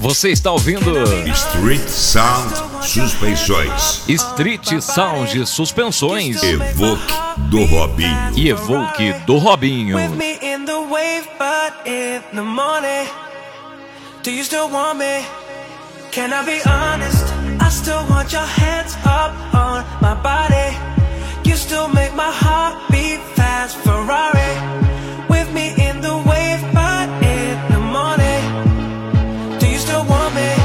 Você está ouvindo Street Sound Suspensões. Street Sound Suspensões. Evoque do Robinho. E Evoque do Robinho. With me in the wave, but in the morning, do you still want me? Can I be honest? I still want your hands up on my body. You still make my heart beat fast, Ferrari. With me in the wave, but in the morning, do you still want me?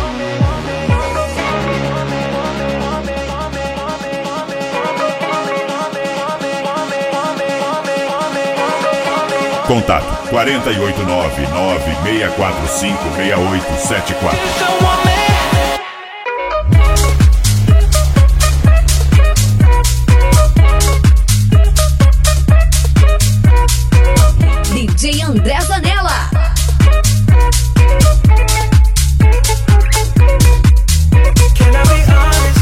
Contato 489-9645-6874. DJ André Zanella. Can I be honest?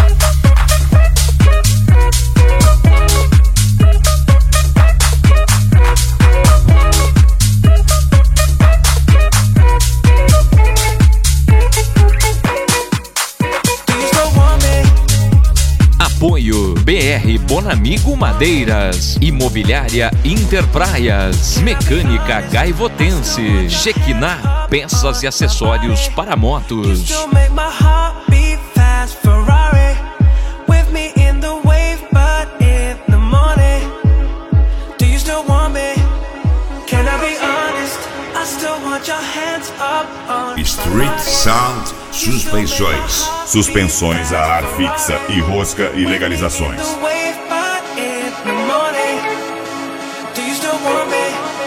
Do you still want me? Apoio BR Bonamigo Madeiras, Imobiliária Interpraias, Mecânica Gaivotense, Shekinah, peças e acessórios para motos. Still make my heart beat fast, Ferrari. With me in the wave, but in the morning, do you still want me? Can I be honest? I still want your hands up on Street Sound Suspensões. Suspensões a ar fixa e rosca e legalizações. the wave, but in the morning, do you still want me?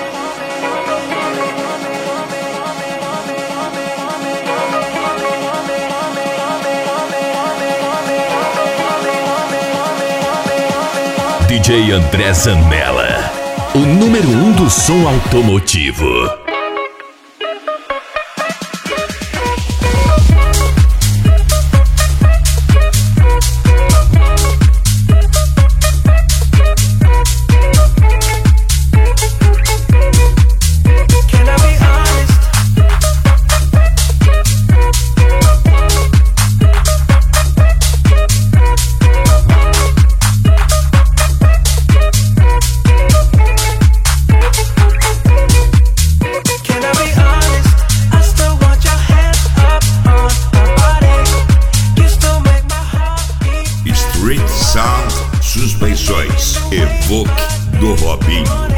DJ André Zanella, o número 1 do som automotivo. Can I be honest? Can I be honest? I still want your hands up on my body. You still make my heart beat. Street Sound Suspensões. Evoque do Robinho.